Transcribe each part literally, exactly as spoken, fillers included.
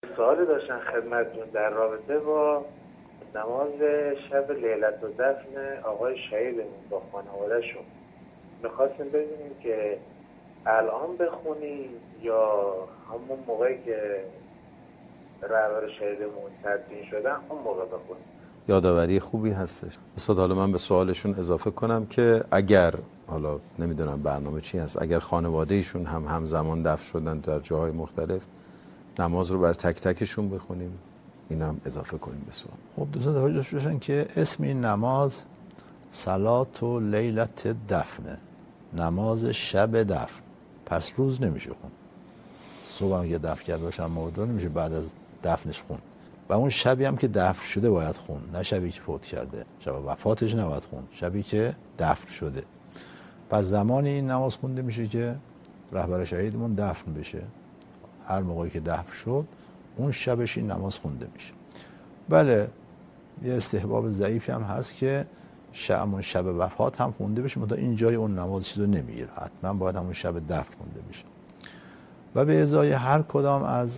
سوالی داشتن خدمتتون در رابطه با نماز شب لیلت الدفن آقای شهیدمون با خانواده‌شون. میخواستیم بدونیم که الان بخونیم یا همون موقعی که رهبر شهیدمون تدفین شدن اون موقع بخونیم؟ یادآوری خوبی هستش. استاد حالا من به سوالشون اضافه کنم که اگر حالا نمیدونم برنامه چی هست، اگر خانواده ایشون هم همزمان دفن شدن در جاهای مختلف، نماز رو بر تک تکشون بخونیم، این هم اضافه کنیم به سوال. خب دوستان توجه داشته باشن که اسم این نماز صلات و لیلت دفنه، نماز شب دفن. پس روز نمیشه خون. صبح هم که دفن کرده باشن مرده نمیشه بعد از دفنش خون. و اون شبی هم که دفن شده باید خون، نه شبی که فوت کرده. شب وفاتش نباید خون، شبی که دفن شده. پس زمانی این نماز خونده میشه که رهبر شهیدمون دفن بشه. هر موقعی که دفن شد اون شبش این نماز خونده میشه. بله یه استحباب ضعیفی هم هست که همون شب وفات هم خونده بشه، منتها این جای اون نماز چیزو نمیگیره، حتما باید همون شب دفن خونده بشه. و به ازای هر کدام از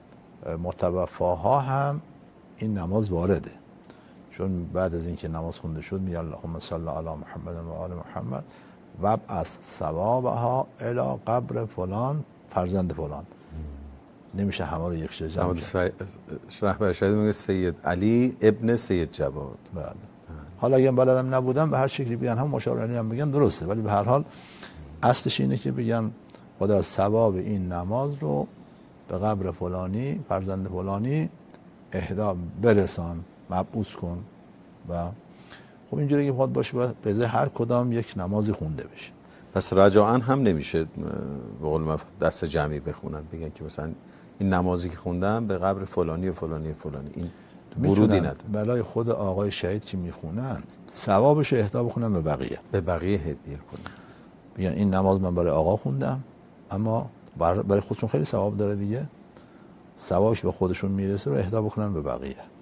متوفاها هم این نماز وارده، چون بعد از اینکه نماز خونده شد میگه اللهم صل علی محمد و آل محمد و ابعث ثوابها الی قبر فلان فرزند فلان. نمیشه همه رو یک جا جمع کرد. رهبر شهید میگه سید علی ابن سید جواد. بله. حالا اگه بلدم نبودم به هر شکلی بگن، هم مشاور علی هم بگن درسته، ولی به هر حال اصلش اینه که بگن خدا ثواب این نماز رو به قبر فلانی فرزند فلانی اهدا برسان، مبعوث کن. و خب اینجوری که بخواد باشه باید به ازای هر کدام یک نمازی خونده بشه. پس رجاعاً هم نمیشه به قول من دست جمعی بخونن، بگن که مثلا این نمازی که خوندم به قبر فلانی و فلانی و فلانی، این ورودی نداره. برای خود آقای شهید که میخونن ثوابش رو اهدا بکنن به بقیه، به بقیه هدیه کنن، بگن این نماز من برای آقا خوندم، اما برای خودشون خیلی ثواب داره دیگه، ثوابش به خودشون میرسه رو اهدا بکنن به بقیه.